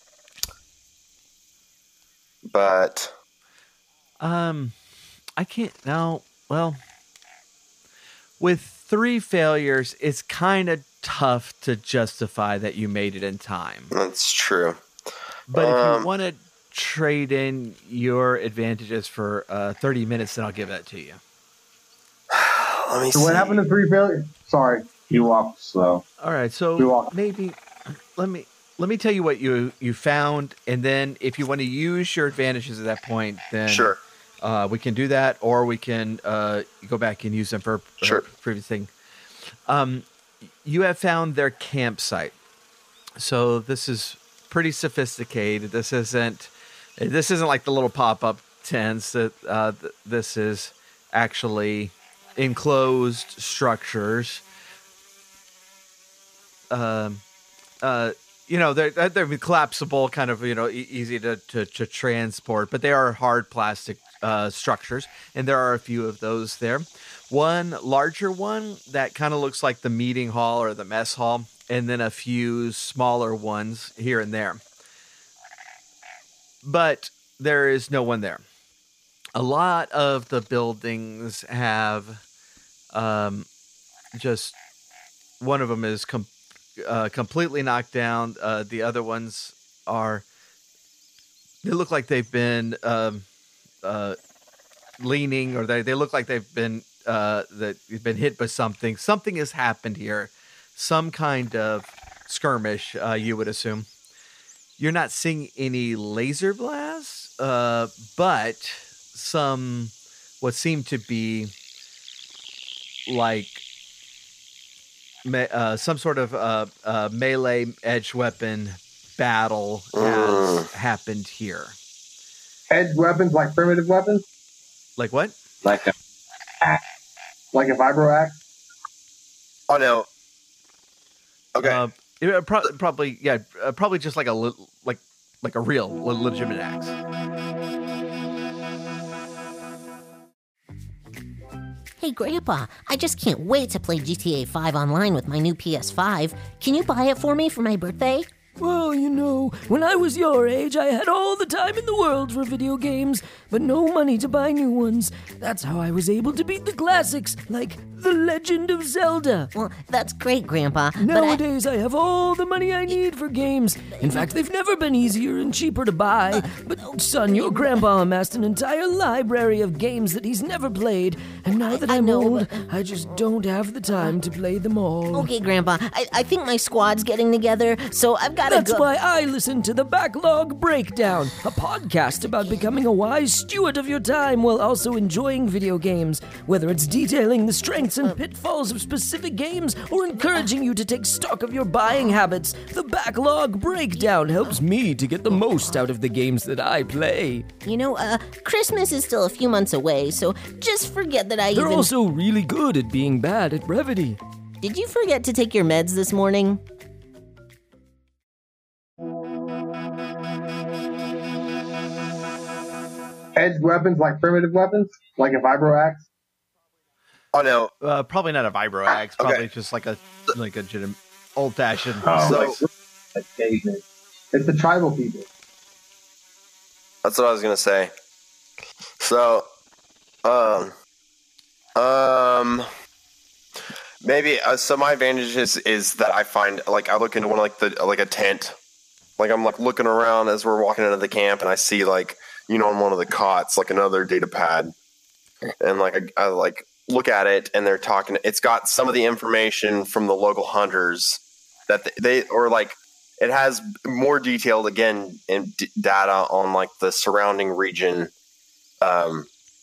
But Um, I can't. No, well, with three failures, it's kind of tough to justify that you made it in time. That's true. But if Um, you want to trade in your advantages for uh, thirty minutes, then I'll give that to you. Let me So see. what happened to three failures? Sorry. You walk slow. All right, You're so welcome. maybe let me let me tell you what you you found, and then if you want to use your advantages at that point, then Sure. uh, we can do that, or we can uh, go back and use them for uh, Sure. previous thing. Um, you have found their campsite, so this is pretty sophisticated. This isn't this isn't like the little pop up tents. That uh, th- this is actually enclosed structures. Um, uh, you know, they're they're collapsible, kind of, you know, e- easy to, to to transport, but they are hard plastic uh, structures, and there are a few of those there. One larger one that kind of looks like the meeting hall or the mess hall, and then a few smaller ones here and there. But there is no one there. A lot of the buildings have um, just one of them is com- uh, completely knocked down. Uh, the other ones are, they look like they've been um, uh, leaning, or they, they look like they've been uh, that they've been hit by something. Something has happened here, some kind of skirmish, uh, you would assume. You're not seeing any laser blasts, uh, but some what seem to be like me, uh, some sort of uh, uh, melee edge weapon battle has Mm. happened here. Edge weapons like primitive weapons, Like what? Like a like a vibro axe. Oh no. Okay. Uh, it, pro- probably, yeah, uh, probably just like a li- like like a real le- legitimate axe. Hey, Grandpa, I just can't wait to play G T A five online with my new P S five. Can you buy it for me for my birthday? Well, you know, when I was your age, I had all the time in the world for video games, but no money to buy new ones. That's how I was able to beat the classics, like The Legend of Zelda. Well, that's great, Grandpa. but I- Nowadays, I have all the money I need for games. In fact, they've never been easier and cheaper to buy. But, son, your grandpa amassed an entire library of games that he's never played. And now that I I'm know, old, but- I just don't have the time to play them all. Okay, Grandpa, I, I think my squad's getting together, so I've got to That's go. why I listen to the Backlog Breakdown, a podcast about becoming a wise steward of your time while also enjoying video games. Whether it's detailing the strengths and pitfalls of specific games or encouraging you to take stock of your buying habits, the Backlog Breakdown helps me to get the most out of the games that I play. You know, uh, Christmas is still a few months away, so just forget that I They're even... also really good at being bad at brevity. Did you forget to take your meds this morning? Edge weapons like primitive weapons, like a vibro axe. Oh no. Uh, probably not a vibro axe. Probably Okay. just like a like a gen- old fashioned. Oh, So Like David. It's the tribal people. that's what I was gonna say. So, um, um, maybe. Uh, so my advantage is is that I find like I look into one like the like a tent. Like I'm like looking around as we're walking into the camp, and I see like you know on one of the cots like another data pad, and like I, I like look at it, and they're talking. It's got some of the information from the local hunters that they, they or like it has more detailed again in d- data on like the surrounding region, um,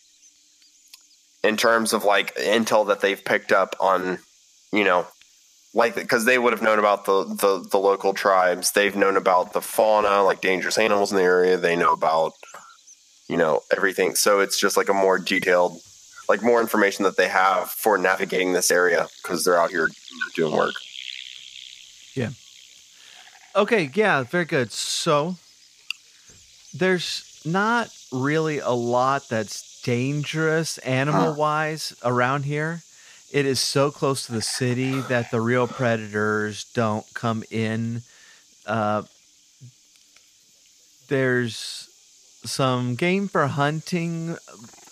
in terms of like intel that they've picked up on, you know. Like, because they would have known about the, the, the local tribes. They've known about the fauna, like dangerous animals in the area. They know about, you know, everything. So it's just like a more detailed, like more information that they have for navigating this area because they're out here doing work. Yeah. Okay, yeah, very good. So there's not really a lot that's dangerous animal-wise around here. It is so close to the city that the real predators don't come in. Uh, there's some game for hunting,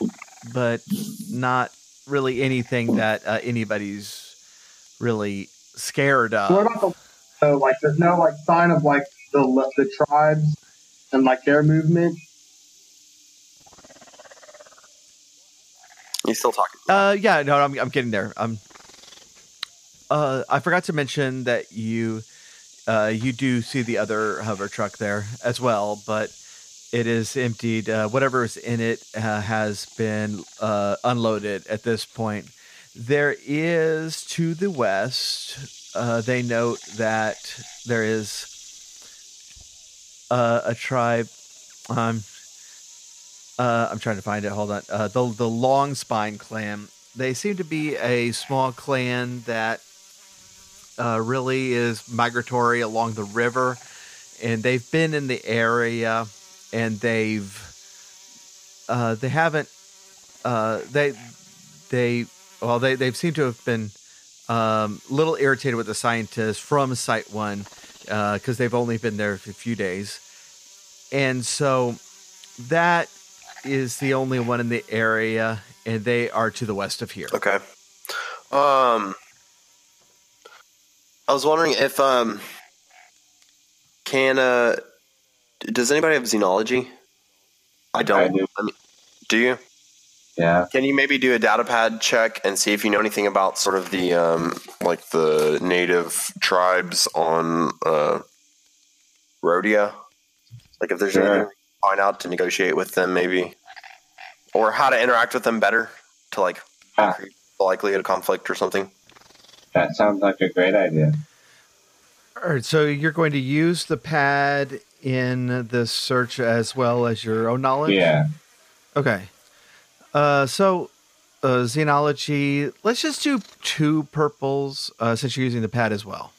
but not really anything that uh, anybody's really scared of. What about the so like? There's no like sign of like the the tribes and like their movement. You still talking? Uh, yeah, no, I'm I'm getting there. Um, uh, I forgot to mention that you, uh, you do see the other hover truck there as well, but it is emptied. Uh, whatever is in it uh, has been uh, unloaded at this point. There is to the west. Uh, they note that there is uh, a tribe. Um, uh, I'm trying to find it. Hold on. Uh, the the Long Spine clan. They seem to be a small clan that uh, really is migratory along the river, and they've been in the area, and they've uh, they haven't uh, they they. Well, they, they've seemed to have been um, a little irritated with the scientists from Site one because uh, they've only been there for a few days. And so that is the only one in the area, and they are to the west of here. Okay. Um, I was wondering if, um, can, uh, does anybody have xenology? I don't. I do. I mean, do you? Yeah. Can you maybe do a data pad check and see if you know anything about sort of the um, like the native tribes on uh, Rhodia? Like if there's Sure. anything to find out to negotiate with them, maybe, or how to interact with them better to like Ah. increase the likelihood of conflict or something. That sounds like a great idea. All right, so you're going to use the pad in this search as well as your own knowledge? Yeah. Okay. Uh, so, uh, xenology, let's just do two purples uh, since you're using the pad as well.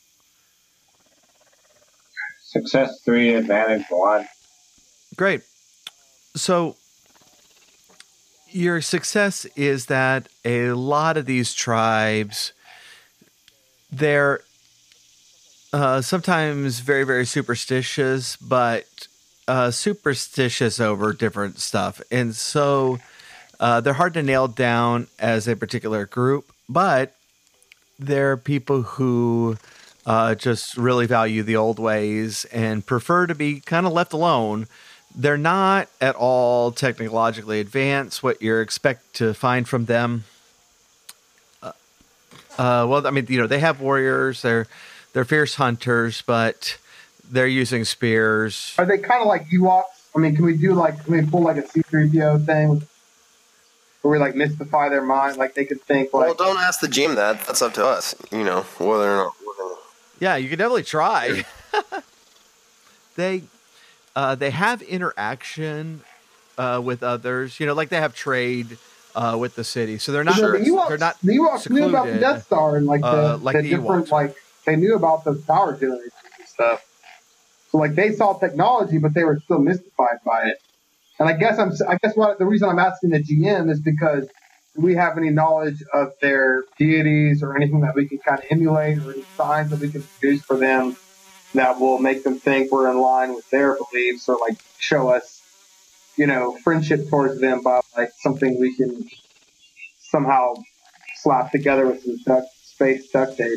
Success three, advantage one. Great. So, your success is that a lot of these tribes, they're uh, sometimes very, very superstitious, but uh, superstitious over different stuff. And so uh, they're hard to nail down as a particular group, but they're people who uh, just really value the old ways and prefer to be kind of left alone. They're not at all technologically advanced, what you expect to find from them. Uh, uh, well, I mean, you know, they have warriors, they're they're fierce hunters, but they're using spears. Are they kind of like Ewoks? I mean, can we do like, can we pull like a C three P O thing where we like mystify their mind? Like they could think like. Well, don't ask the G M that. That's up to us. You know, whether or not we're gonna. Yeah, you can definitely try. they uh, they have interaction uh, with others. You know, like they have trade uh, with the city, so they're not. You know, the Ewoks, they're not. the Ewoks knew about the secluded, Death Star and like the, uh, like the, the different Ewoks. like they knew about the power generators and stuff. So like they saw technology, but they were still mystified by it. And I guess I'm I guess what the reason I'm asking the G M is because do we have any knowledge of their deities or anything that we can kind of emulate or any signs that we can produce for them that will make them think we're in line with their beliefs or like show us, you know, friendship towards them by like something we can somehow slap together with some duct, space duct tape.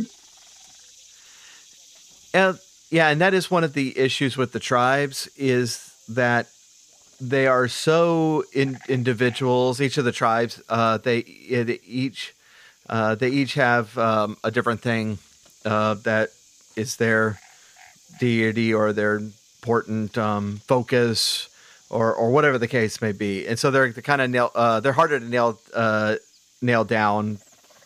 And, yeah, and that is one of the issues with the tribes is that they are so in, individuals. Each of the tribes, uh, they it, each uh, they each have um, a different thing uh, that is their deity or their important um, focus, or or whatever the case may be. And so they're the kind of nail. Uh, they're harder to nail uh, nail down.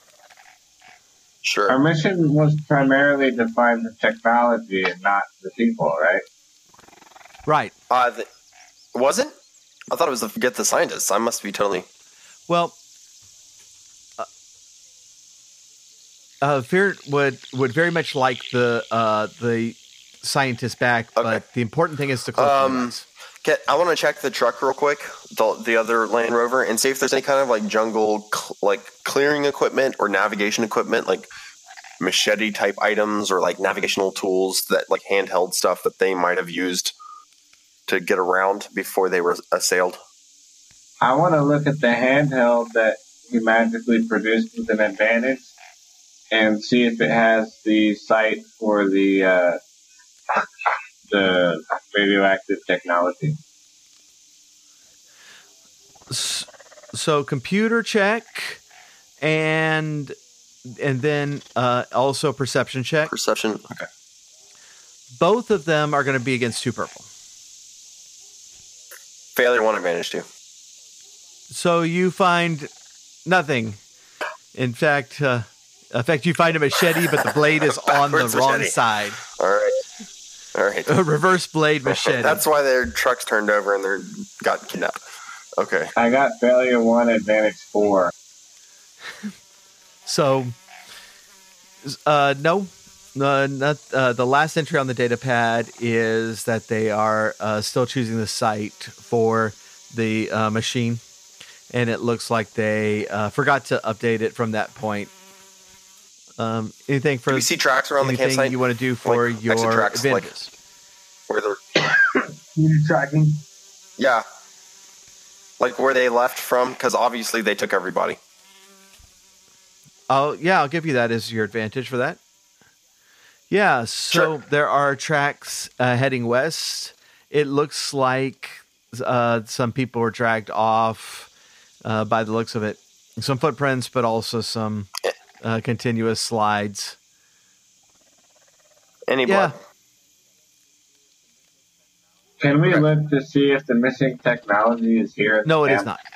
Sure. Our mission was primarily to find the technology and not the people, right? Right. Uh, the, wasn't? I thought it was to get the scientists. I must be totally. Well, uh, uh, Fear would would very much like the uh, the scientists back, Okay. but the important thing is to close Um, the eyes. Get, I want to check the truck real quick, the, the other Land Rover, and see if there's any kind of like jungle, cl- like clearing equipment or navigation equipment, like machete type items or like navigational tools that like handheld stuff that they might have used to get around before they were assailed. I want to look at the handheld that he magically produced with an advantage and see if it has the site for the uh, the radioactive technology. So computer check and and then uh, also perception check. Perception. Okay. Both of them are going to be against two purple. Failure one advantage too. So you find nothing. In fact, uh, in fact, you find a machete, but the blade is on the Backwards wrong machete. side. All right. All right. A reverse blade machete. That's why their trucks turned over and they got kidnapped. Okay. I got failure one, advantage four. So, uh, no, uh, not uh, the last entry on the data pad is that they are uh, still choosing the site for the uh, machine, and it looks like they uh, forgot to update it from that point. Um, anything for Do we see tracks around the anything campsite? you want to do for Like, your exit tracks, like- advantages? Where they're, You do tracking. yeah. Like where they left from, because obviously they took everybody. Oh, yeah, I'll give you that as your advantage for that. Yeah, so Sure. there are tracks uh, heading west. It looks like uh, some people were dragged off uh, by the looks of it. Some footprints, but also some uh, continuous slides. Any Yeah. blood? Can we Okay. look to see if the missing technology is here? at No, the it is camp? not.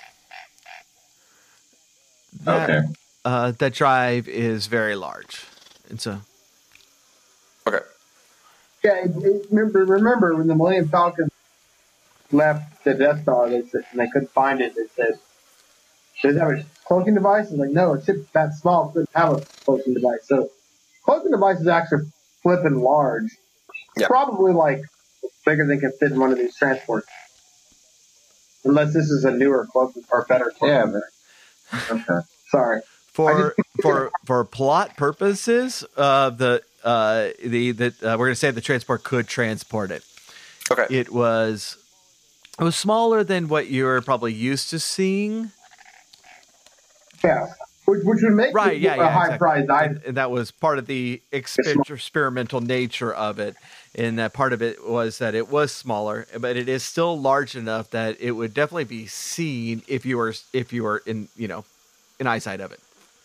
That, Okay. uh, that drive is very large. It's a Okay. Yeah, it, it, remember, remember when the Millennium Falcon left the Death Star, they said, and they couldn't find it. They said, "Does it have a cloaking device?" It's like, no, it's just that small. It couldn't have a cloaking device. So, cloaking device is actually flipping large. Yeah. Probably like bigger than can fit in one of these transports. Unless this is a newer cloaking or better cloaking. Yeah, Okay. Sorry. for for for plot purposes. Uh, the uh, the the uh, we're gonna say the transport could transport it. Okay. It was it was smaller than what you're probably used to seeing. Yeah. Which, which would make Right, it yeah, a yeah, high exactly. prize item. And, and that was part of the exper- experimental nature of it. And that part of it was that it was smaller, but it is still large enough that it would definitely be seen if you were if you were in you know in eyesight of it.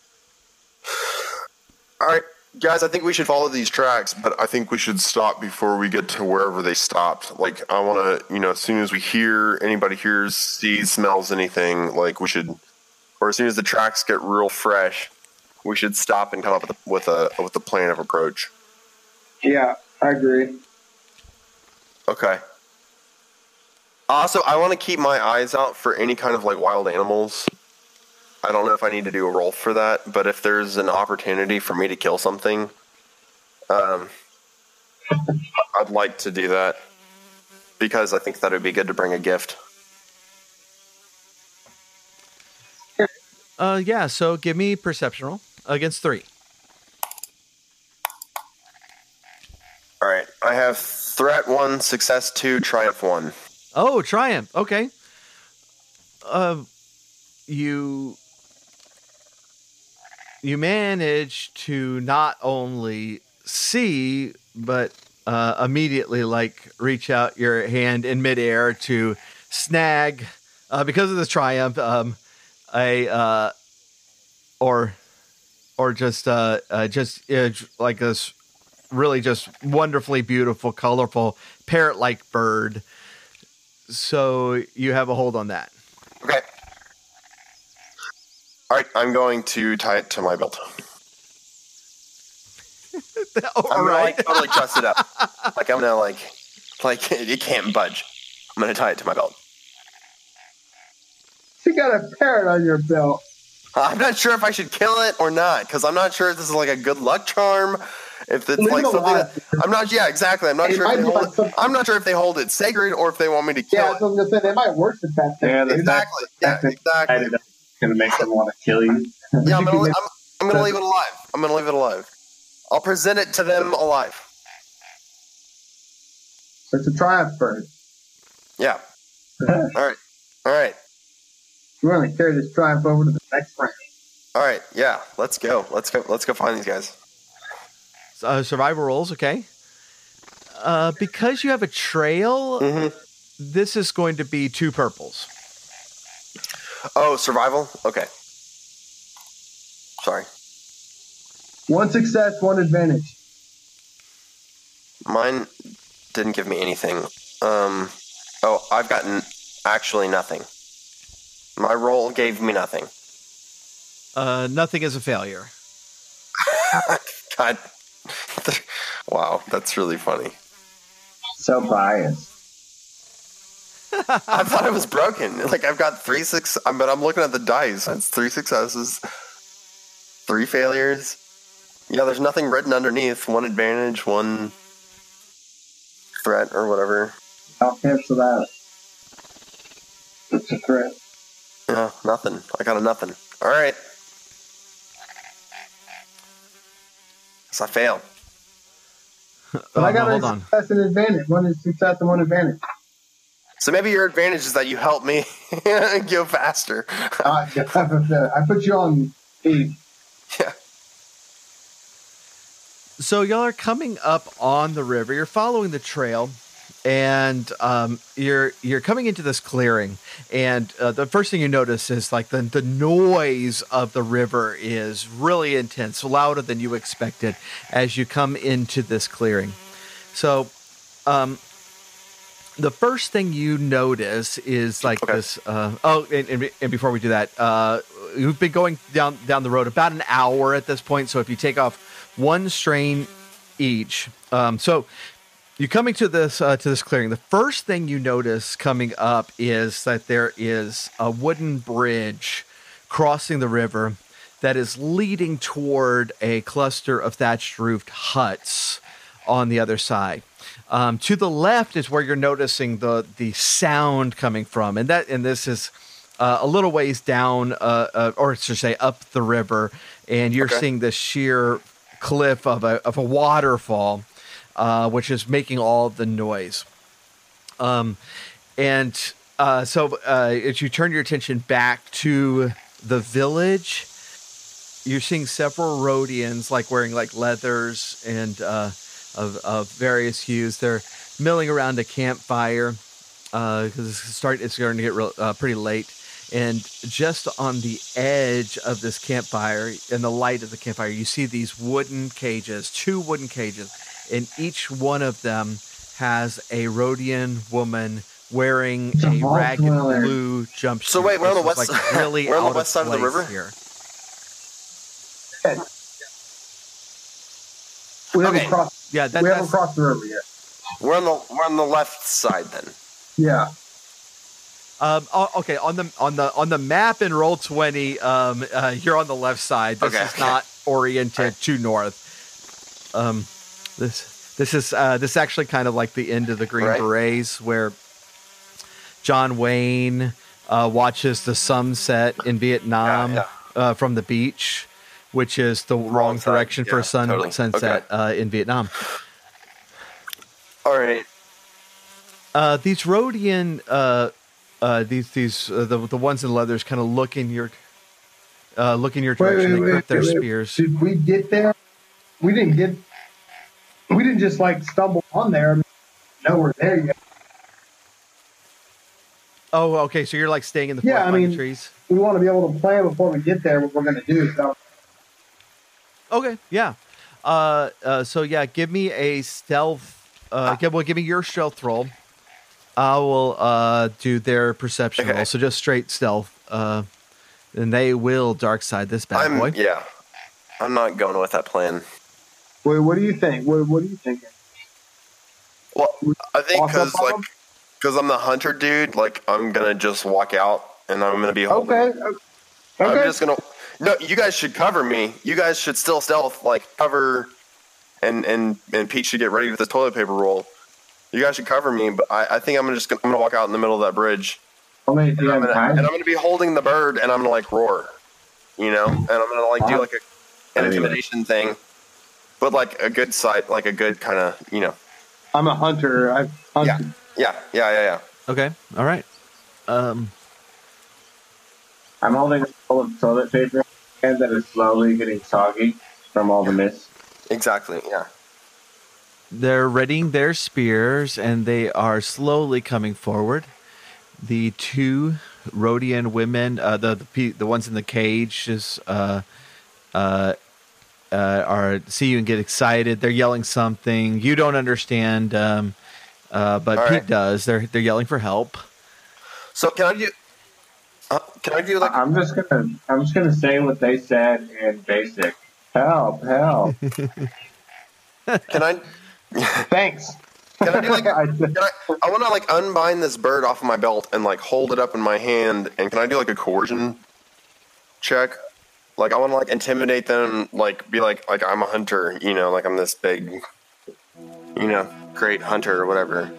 All right, guys, I think we should follow these tracks, but I think we should stop before we get to wherever they stopped. Like, I want to, you know, as soon as we hear, anybody hears, sees, smells anything, like, we should, or as soon as the tracks get real fresh, we should stop and come up with a, with a, with a plan of approach. Yeah, I agree. Okay. Also, I want to keep my eyes out for any kind of, like, wild animals. I don't know if I need to do a roll for that, but if there's an opportunity for me to kill something, um, I'd like to do that because I think that would be good to bring a gift. Uh, yeah. So give me perception roll against three. All right, I have threat one, success two, triumph one. Oh, triumph. Okay. Uh, you you manage to not only see, but uh, immediately like reach out your hand in midair to snag, uh, because of this triumph, um, a uh, or or just uh, uh just uh, like this really just wonderfully beautiful, colorful parrot-like bird. So you have a hold on that. Okay. All right, I'm going to tie it to my belt. All I'm gonna right. like totally truss it up. Like I'm gonna like, like it can't budge. I'm gonna tie it to my belt. You got a parrot on your belt. I'm not sure if I should kill it or not because I'm not sure if this is like a good luck charm. If it's Leave like it something alive. that I'm not. Yeah, exactly. I'm not It sure. might If they be hold like it, some- I'm not sure if they hold it sacred or if they want me to Yeah, kill that's what I'm gonna say. They might worship that thing. Yeah, the Exactly. Yeah, fact that exactly. it's going to make them want to kill you. Yeah, I'm gonna, I'm, I'm gonna leave it alive. I'm gonna leave it alive. I'll present it to them alive. It's a triumph bird. Yeah. All right. All right. We're gonna carry this triumph over to the next round. All right, yeah, let's go. Let's go. Let's go find these guys. Uh, survival rolls, okay. Uh, because you have a trail, Mm-hmm. this is going to be two purples. Oh, survival. Okay. Sorry. One success, one advantage. Mine didn't give me anything. Um. Oh, I've gotten actually nothing. My roll gave me nothing. Uh, nothing is a failure. God. Wow, that's really funny. So biased. I thought it was broken. Like, I've got three six, but I'm looking at the dice. It's three successes, three failures. Yeah, there's nothing written underneath. One advantage, one threat, or whatever. I'll cancel that. It's a threat. Yeah, nothing. I got a nothing. All right. So I fail. But Oh, I got no, a hold on. success and advantage. One is success and one advantage. So maybe your advantage is that you help me go faster. Uh, I put you on speed. Yeah. So y'all are coming up on the river. You're following the trail, and um, you're you're coming into this clearing. And uh, the first thing you notice is like the the noise of the river is really intense, louder than you expected as you come into this clearing. So, um, the first thing you notice is like Okay. this. Uh, oh, and, and, and before we do that, uh, you've been going down down the road about an hour at this point. So if you take off one strain each, um, so you're coming to this uh, to this clearing. The first thing you notice coming up is that there is a wooden bridge crossing the river that is leading toward a cluster of thatched roofed huts on the other side. Um, to the left is where you're noticing the the sound coming from, and that and this is uh, a little ways down, uh, uh, or to say up the river, and you're Okay. seeing this sheer cliff of a of a waterfall, uh, which is making all the noise. Um, and uh, so uh, as you turn your attention back to the village, you're seeing several Rhodians like wearing like leathers and uh, of, of various hues. They're milling around a campfire because it's start it's starting to get real, uh, pretty late. And just on the edge of this campfire, in the light of the campfire, you see these wooden cages, two wooden cages, and each one of them has a Rhodian woman wearing It's a a vault ragged dweller. blue jumpsuit. So wait, we're on the This is, west- like really we're on the out west side of the place river? here. We Okay. haven't crossed. Yeah, that, we haven't that's crossed the river yet. We're on the we're on the left side then. Yeah. um, oh, okay. On the on the on the map in Roll Twenty, um, uh, you're on the left side. This Okay, is okay. not oriented to north. Um, this this is uh, this is actually kind of like the end of the Green Right. Berets, where John Wayne uh, watches the sunset in Vietnam Yeah, Uh, from the beach, which is the wrong, side, direction for yeah, a sun totally. sunset uh, in Vietnam. All right. Uh, these Rhodian, uh, uh, these these uh, the the ones in leathers, kind of look in your uh, look in your Wait, direction. wait, They wait, grip their wait, wait. spears. Did we get there? We didn't get. We didn't just like stumble on there. No, we're there yet. Oh, okay. So you're like staying in the Yeah, forest I behind mean- the trees. We want to be able to plan before we get there what we're going to do. So Okay, yeah. Uh, uh, so yeah, give me a stealth. Uh, give, well, give me your stealth roll. I will uh do their perception Okay. roll. So just straight stealth. Uh, and they will dark side this bad I'm boy. yeah. I'm not going with that plan. wait, what do you think? What, what are you thinking? Well, I think Walk up because on like them? because I'm the hunter dude. Like I'm gonna just walk out and I'm gonna be holding. Okay. o- I'm Okay. just gonna. No, you guys should cover me. You guys should still stealth, like cover, and and and Pete should get ready with the toilet paper roll. You guys should cover me, but I, I think I'm just gonna, I'm gonna walk out in the middle of that bridge, How many do you and I'm, have gonna, time? and I'm gonna be holding the bird, and I'm gonna like roar, you know, and I'm gonna like do like a, an intimidation thing, but like a good sight, like a good kind of, you know, I'm a hunter. I've hunted. yeah, yeah, yeah, yeah. Okay, all right. Um, I'm holding a roll of toilet paper. And then it's slowly getting soggy from all the mist. Exactly, yeah. They're readying their spears, and they are slowly coming forward. The two Rhodian women, uh, the, the the ones in the cage, just uh, uh, uh, are see you and get excited. They're yelling something you don't understand, um, uh, but All Pete right. does. They're they're yelling for help. So can I do? Uh, can I do like? I'm just gonna I'm just gonna say what they said in basic. Help! Help! Can I? Thanks. Can I do like? I- Can I, I want to like unbind this bird off of my belt and like hold it up in my hand. And can I do like a coercion check? Like I want to like intimidate them. Like be like like I'm a hunter. You know, like I'm this big, you know, great hunter or whatever.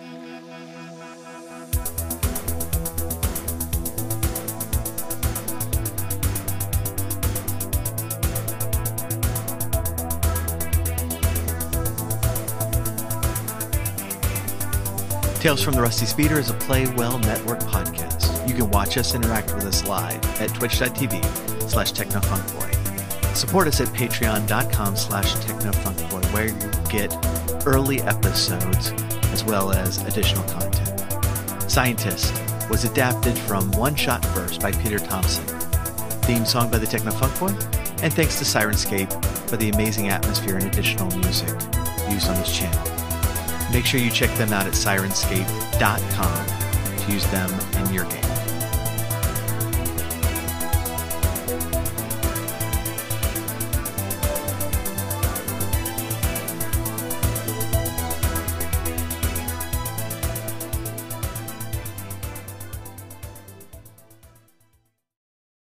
Tales from the Rusty Speeder is a Play Well Network podcast. You can watch us interact with us live at twitch.tv slash technofunkboy. Support us at patreon.com slash technofunkboy, where you get early episodes as well as additional content. Scientist was adapted from One Shot Verse by Peter Thompson. Theme song by the Technofunkboy, and thanks to Sirenscape for the amazing atmosphere and additional music used on this channel. Make sure you check them out at sirenscape dot com to use them in your game.